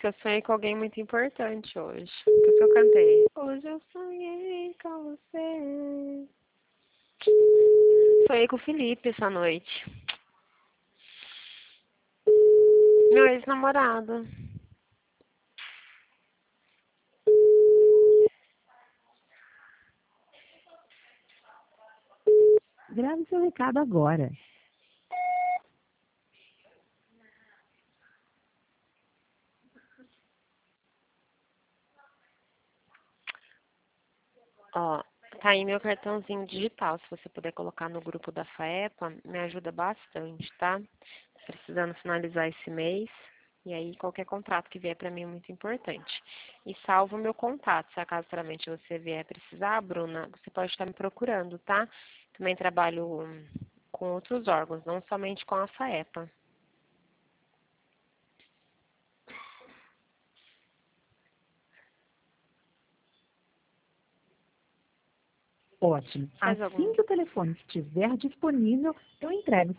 que eu sonhei com alguém muito importante hoje. Por isso eu cantei. Hoje eu sonhei com você. Sonhei com o Felipe essa noite. Meu ex-namorado. Grave seu recado agora. Ó, tá aí meu cartãozinho digital. Se você puder colocar no grupo da FAEPA, me ajuda bastante, tá? Precisando finalizar esse mês. E aí, qualquer contrato que vier pra mim é muito importante. E salva o meu contato. Se acaso futuramente você vier precisar, Bruna, você pode estar me procurando, tá? Também trabalho com outros órgãos, não somente com a FAEPA. Ótimo. Faz algum... Assim que o telefone estiver disponível, eu entrego